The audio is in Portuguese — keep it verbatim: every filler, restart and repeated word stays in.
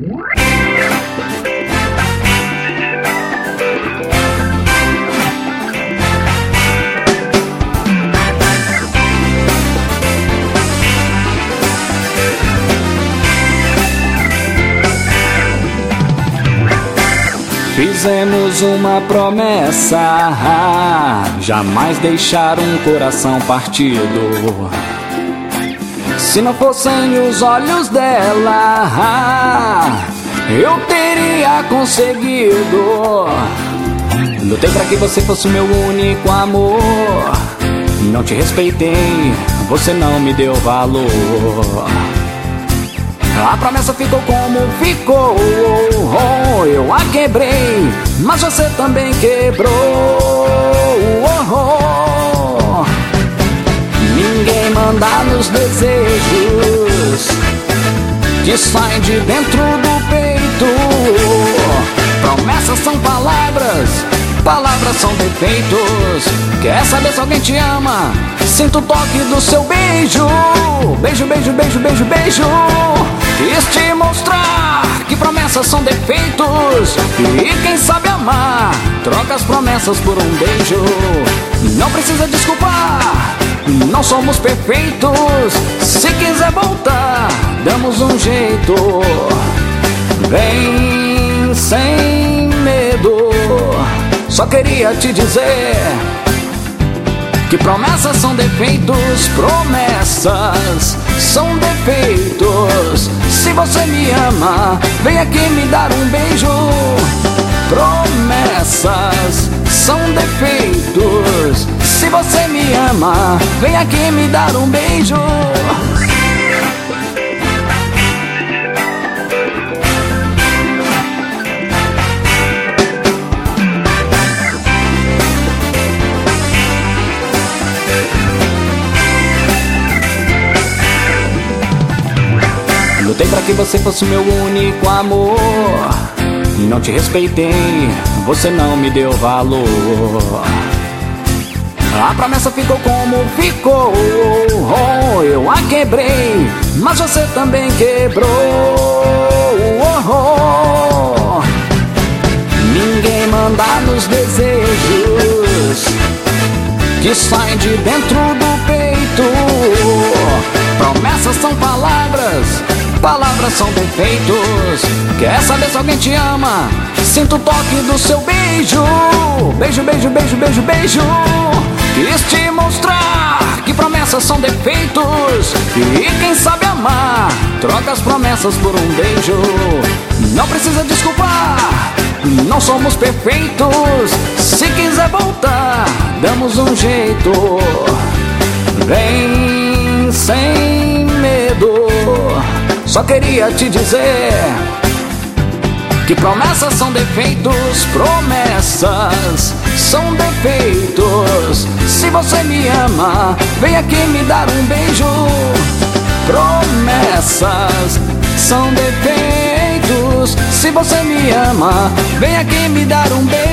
Fizemos uma promessa, jamais deixar um coração partido. Se não fossem os olhos dela, eu teria conseguido. Lutei pra que você fosse o meu único amor. Não te respeitei, você não me deu valor. A promessa ficou como ficou, oh, eu a quebrei, mas você também quebrou. Oh, oh. Ninguém manda nos desejos que saem de dentro do peito. Promessas são palavras, palavras são defeitos. Quer saber se alguém te ama? Sinto o toque do seu beijo. Beijo, beijo, beijo, beijo, beijo. Quis te mostrar que promessas são defeitos. E quem sabe amar troca as promessas por um beijo. Não precisa desculpar, não somos perfeitos. Se quiser voltar, damos um jeito. Vem sem medo. Só queria te dizer que promessas são defeitos, promessas são defeitos. Se você me ama, vem aqui me dar um beijo. Promessas são defeitos. Se você me ama, vem aqui me dar um beijo. Lutei pra que você fosse meu único amor. Não te respeitei, você não me deu valor. A promessa ficou como ficou, oh, eu a quebrei, mas você também quebrou. Oh, oh. Ninguém manda nos desejos que saem de dentro do peito. Promessas são palavras, palavras são defeitos. Quer saber se alguém te ama? Sinto o toque do seu beijo. Beijo, beijo, beijo, beijo, beijo. Quis te mostrar que promessas são defeitos. E quem sabe amar troca as promessas por um beijo. Não precisa desculpar, não somos perfeitos. Se quiser voltar, damos um jeito. Vem sem medo. Só queria te dizer que promessas são defeitos, promessas são defeitos. Se você me ama, vem aqui me dar um beijo. Promessas são defeitos. Se você me ama, vem aqui me dar um beijo.